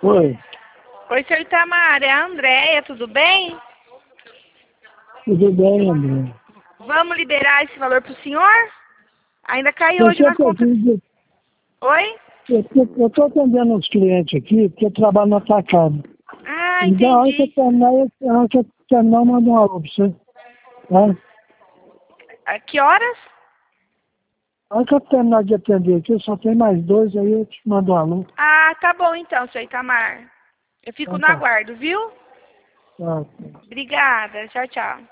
Oi, Oi, senhor Itamar, é a Andréia, tudo bem? tudo bem, André? Vamos liberar esse valor para o senhor? Ainda cai hoje Você na conta. Oi? eu estou atendendo uns clientes aqui, porque eu trabalho no atacado. Ah, Então, a hora que eu entendi. terminar, eu mando um alô para você. Tá? A que horas? A hora que eu terminar de atender aqui, só tem mais dois, aí eu te mando um alô. Ah, tá bom então, senhor Itamar. Eu fico Então no tá. aguardo, viu? Tá. Obrigada. Tchau, tchau.